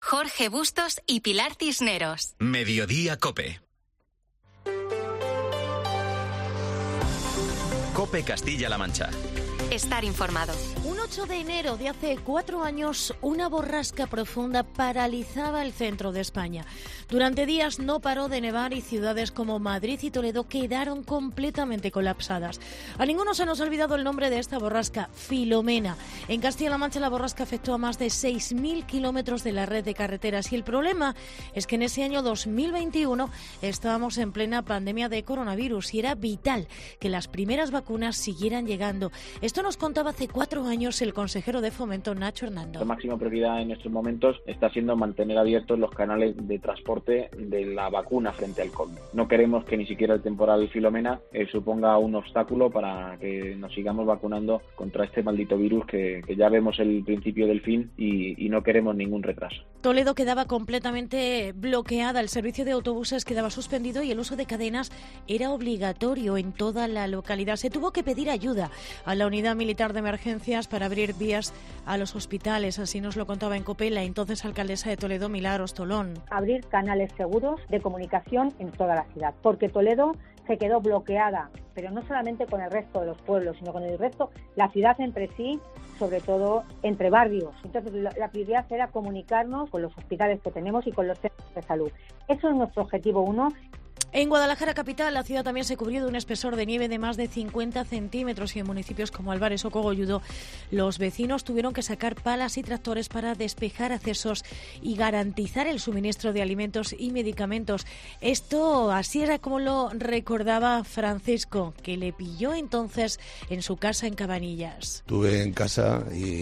Jorge Bustos y Pilar Cisneros. Mediodía COPE. COPE Castilla-La Mancha. Estar informado. Un 8 de enero de hace 4 años, una borrasca profunda paralizaba el centro de España. Durante días no paró de nevar y ciudades como Madrid y Toledo quedaron completamente colapsadas. A ninguno se nos ha olvidado el nombre de esta borrasca, Filomena. En Castilla-La Mancha la borrasca afectó a más de 6.000 kilómetros de la red de carreteras y el problema es que en ese año 2021 estábamos en plena pandemia de coronavirus y era vital que las primeras vacunas siguieran llegando. Esto nos contaba hace 4 años el consejero de Fomento, Nacho Hernando. La máxima prioridad en estos momentos está siendo mantener abiertos los canales de transporte de la vacuna frente al COVID. No queremos que ni siquiera el temporal Filomena suponga un obstáculo para que nos sigamos vacunando contra este maldito virus que ya vemos el principio del fin y no queremos ningún retraso. Toledo quedaba completamente bloqueada, el servicio de autobuses quedaba suspendido y el uso de cadenas era obligatorio en toda la localidad. Se tuvo que pedir ayuda a la unidad militar de emergencias para abrir vías a los hospitales. Así nos lo contaba en COPE la entonces alcaldesa de Toledo, Milagros Tolón. Abrir canales seguros de comunicación en toda la ciudad, porque Toledo se quedó bloqueada, pero no solamente con el resto de los pueblos, sino con el resto, la ciudad entre sí, sobre todo entre barrios. Entonces la prioridad era comunicarnos con los hospitales que tenemos y con los centros de salud. Eso es nuestro objetivo 1. En Guadalajara capital, la ciudad también se cubrió de un espesor de nieve de más de 50 centímetros y en municipios como Álvarez o Cogolludo los vecinos tuvieron que sacar palas y tractores para despejar accesos y garantizar el suministro de alimentos y medicamentos. Esto así era como lo recordaba Francisco, que le pilló entonces en su casa en Cabanillas. Estuve en casa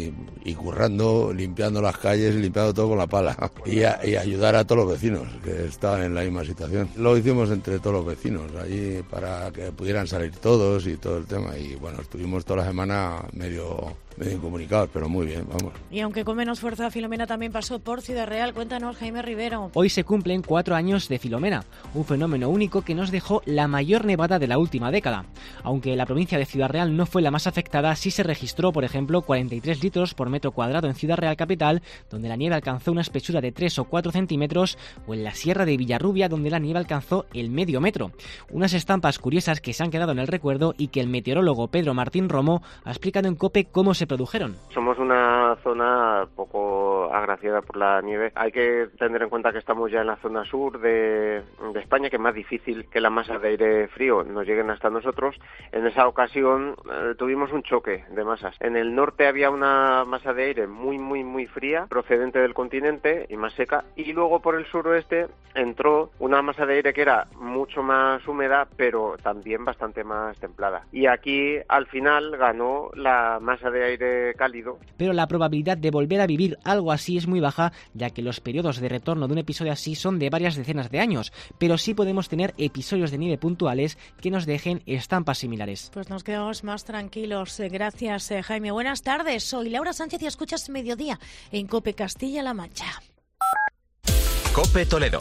y currando, limpiando las calles, limpiando todo con la pala y ayudar a todos los vecinos que estaban en la misma situación. Lo hicimos entre todos los vecinos allí para que pudieran salir todos y todo el tema y bueno, estuvimos toda la semana medio incomunicados, pero muy bien, vamos. Y aunque con menos fuerza, Filomena también pasó por Ciudad Real. Cuéntanos, Jaime Rivero. Hoy se cumplen 4 años de Filomena, un fenómeno único que nos dejó la mayor nevada de la última década. Aunque la provincia de Ciudad Real no fue la más afectada, sí se registró, por ejemplo, 43 litros por metro cuadrado en Ciudad Real capital, donde la nieve alcanzó una espesura de 3 o 4 centímetros, o en la Sierra de Villarrubia, donde la nieve alcanzó el medio metro. Unas estampas curiosas que se han quedado en el recuerdo y que el meteorólogo Pedro Martín Romo ha explicado en COPE cómo se produjeron. Somos una zona poco agraciada por la nieve. Hay que tener en cuenta que estamos ya en la zona sur de España, que es más difícil que las masas de aire frío nos lleguen hasta nosotros. En esa ocasión tuvimos un choque de masas. En el norte había una masa de aire muy fría, procedente del continente y más seca, y luego por el suroeste entró una masa de aire que era mucho más húmeda, pero también bastante más templada. Y aquí, al final, ganó la masa de aire cálido. Pero la probabilidad de volver a vivir algo así es muy baja, ya que los periodos de retorno de un episodio así son de varias decenas de años, pero sí podemos tener episodios de nieve puntuales que nos dejen estampas similares. Pues nos quedamos más tranquilos. Gracias, Jaime. Buenas tardes. Soy Laura Sánchez y escuchas Mediodía en COPE Castilla-La Mancha. COPE Toledo.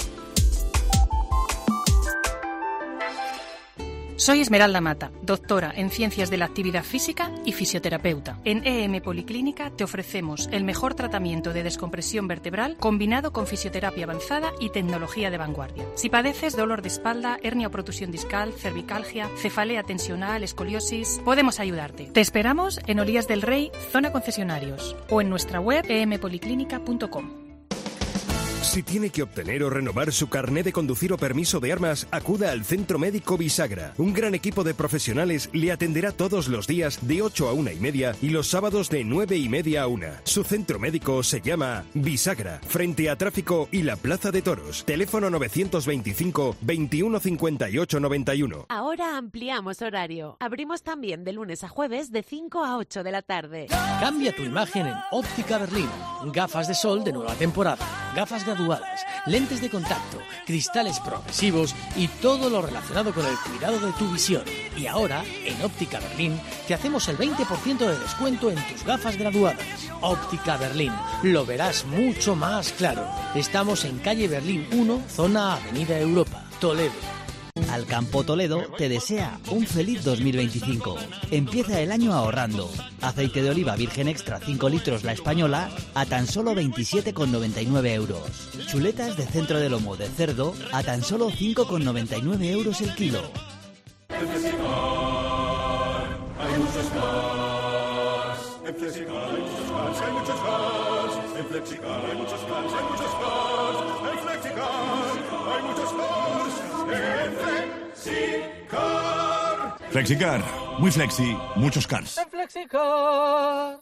Soy Esmeralda Mata, doctora en Ciencias de la Actividad Física y fisioterapeuta. En EM Policlínica te ofrecemos el mejor tratamiento de descompresión vertebral combinado con fisioterapia avanzada y tecnología de vanguardia. Si padeces dolor de espalda, hernia o protusión discal, cervicalgia, cefalea tensional, escoliosis, podemos ayudarte. Te esperamos en Olías del Rey, zona concesionarios, o en nuestra web empoliclínica.com. Si tiene que obtener o renovar su carné de conducir o permiso de armas, acuda al Centro Médico Bisagra. Un gran equipo de profesionales le atenderá todos los días de 8 a 1:30 y los sábados de 9:30 a 1. Su centro médico se llama Bisagra, frente a Tráfico y la Plaza de Toros. Teléfono 925 21 58 91. Ahora ampliamos horario. Abrimos también de lunes a jueves de 5 a 8 de la tarde. Cambia tu imagen en Óptica Berlín. Gafas de sol de nueva temporada, gafas graduadas, lentes de contacto, cristales progresivos y todo lo relacionado con el cuidado de tu visión. Y ahora, en Óptica Berlín, te hacemos el 20% de descuento en tus gafas graduadas. Óptica Berlín, lo verás mucho más claro. Estamos en calle Berlín 1, zona Avenida Europa, Toledo. Al Campo Toledo te desea un feliz 2025. Empieza el año ahorrando. Aceite de oliva virgen extra 5 litros la española a tan solo 27,99 euros. Chuletas de centro de lomo de cerdo a tan solo 5,99 euros el kilo. En Flexicar hay muchos cars. En Flexicar hay muchos cars, hay muchos cars. En Flexicar hay muchos cars, hay muchos cars. En Flexicar hay muchos cars. En Flexicar. Flexicar, muy flexi, muchos cars. En Flexicar.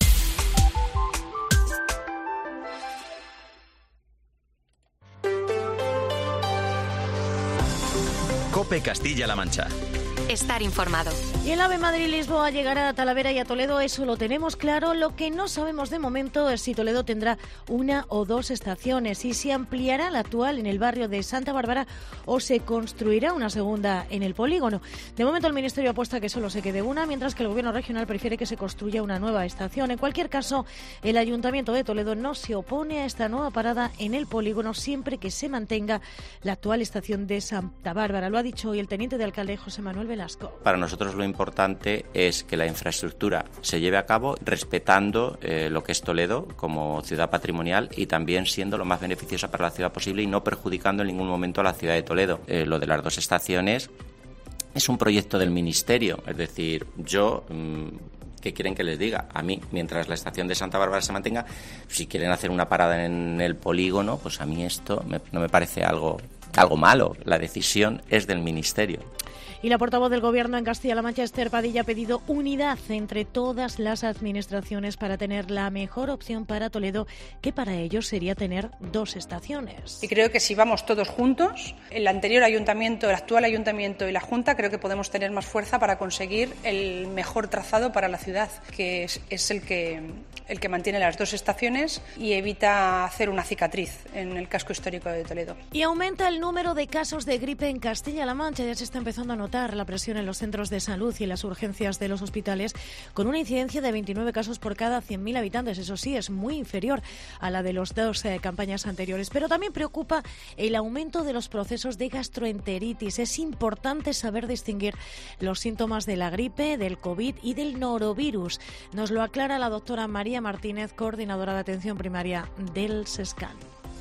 COPE Castilla-La Mancha. Estar informado. Y el AVE Madrid-Lisboa llegará a Talavera y a Toledo, eso lo tenemos claro. Lo que no sabemos de momento es si Toledo tendrá una o dos estaciones y si ampliará la actual en el barrio de Santa Bárbara o se construirá una segunda en el polígono. De momento el Ministerio apuesta que solo se quede una, mientras que el Gobierno regional prefiere que se construya una nueva estación. En cualquier caso, el Ayuntamiento de Toledo no se opone a esta nueva parada en el polígono siempre que se mantenga la actual estación de Santa Bárbara. Lo ha dicho hoy el teniente de alcalde José Manuel Velasco. Para nosotros lo importante es que la infraestructura se lleve a cabo respetando lo que es Toledo como ciudad patrimonial y también siendo lo más beneficiosa para la ciudad posible y no perjudicando en ningún momento a la ciudad de Toledo. Lo de las dos estaciones es un proyecto del Ministerio, es decir, yo... ¿Qué quieren que les diga? A mí, mientras la estación de Santa Bárbara se mantenga, si quieren hacer una parada en el polígono, pues a mí esto no me parece algo malo. La decisión es del Ministerio. Y la portavoz del Gobierno en Castilla-La Mancha, Esther Padilla, ha pedido unidad entre todas las administraciones para tener la mejor opción para Toledo, que para ellos sería tener dos estaciones. Y creo que si vamos todos juntos, el anterior ayuntamiento, el actual ayuntamiento y la Junta, creo que podemos tener más fuerza para conseguir el mejor trazado para la ciudad, que es el que mantiene las dos estaciones y evita hacer una cicatriz en el casco histórico de Toledo. Y aumenta el número de casos de gripe en Castilla-La Mancha. Ya se está empezando a notar la presión en los centros de salud y en las urgencias de los hospitales, con una incidencia de 29 casos por cada 100.000 habitantes. Eso sí, es muy inferior a la de las dos campañas anteriores. Pero también preocupa el aumento de los procesos de gastroenteritis. Es importante saber distinguir los síntomas de la gripe, del COVID y del norovirus. Nos lo aclara la doctora María Martínez, coordinadora de atención primaria del SESCAN.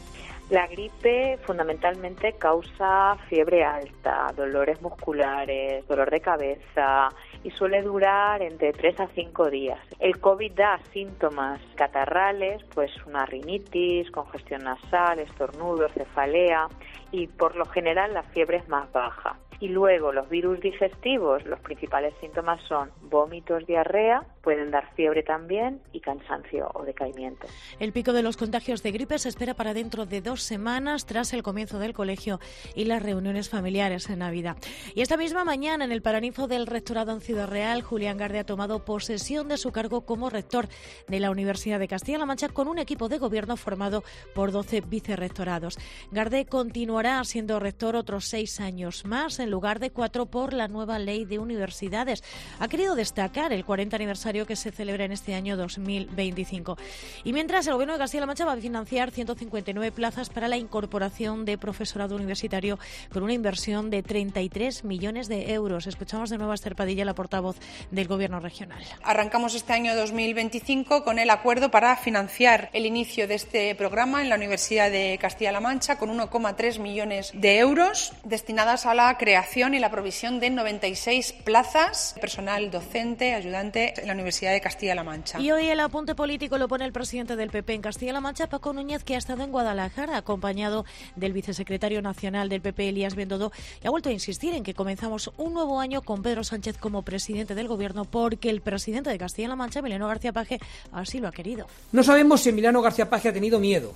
La gripe fundamentalmente causa fiebre alta, dolores musculares, dolor de cabeza y suele durar entre 3 a 5 días. El COVID da síntomas catarrales, pues una rinitis, congestión nasal, estornudos, cefalea y por lo general la fiebre es más baja. Y luego los virus digestivos, los principales síntomas son vómitos, diarrea, pueden dar fiebre también y cansancio o decaimiento. El pico de los contagios de gripe se espera para dentro de 2 semanas tras el comienzo del colegio y las reuniones familiares en Navidad. Y esta misma mañana en el Paraninfo del Rectorado en Ciudad Real, Julián Garde ha tomado posesión de su cargo como rector de la Universidad de Castilla-La Mancha con un equipo de gobierno formado por 12 vicerrectorados. Garde continuará siendo rector otros 6 años más en lugar de 4 por la nueva ley de universidades. Ha querido destacar el 40 aniversario que se celebra en este año 2025. Y mientras el Gobierno de Castilla-La Mancha va a financiar 159 plazas para la incorporación de profesorado universitario con una inversión de 33 millones de euros. Escuchamos de nuevo a Esther Padilla, la portavoz del Gobierno regional. Arrancamos este año 2025 con el acuerdo para financiar el inicio de este programa en la Universidad de Castilla-La Mancha con 1,3 millones de euros destinadas a la creación y la provisión de 96 plazas de personal docente, ayudante en la Universidad de Castilla-La Mancha. Y hoy el apunte político lo pone el presidente del PP en Castilla-La Mancha, Paco Núñez, que ha estado en Guadalajara acompañado del vicesecretario nacional del PP, Elías Bendodo, y ha vuelto a insistir en que comenzamos un nuevo año con Pedro Sánchez como presidente del Gobierno porque el presidente de Castilla-La Mancha, Emiliano García Paje, así lo ha querido. No sabemos si Emiliano García Paje ha tenido miedo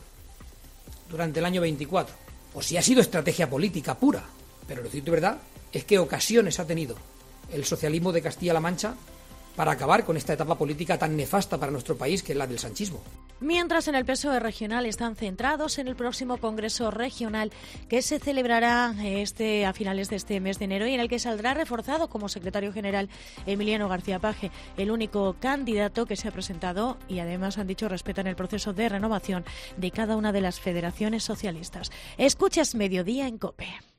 durante el año 24 o si ha sido estrategia política pura. Pero lo cierto y verdad es que ocasiones ha tenido el socialismo de Castilla-La Mancha para acabar con esta etapa política tan nefasta para nuestro país, que es la del sanchismo. Mientras en el PSOE regional están centrados en el próximo Congreso Regional que se celebrará a finales de este mes de enero y en el que saldrá reforzado como secretario general Emiliano García Paje, el único candidato que se ha presentado y además han dicho respetan el proceso de renovación de cada una de las federaciones socialistas. Escuchas Mediodía en COPE.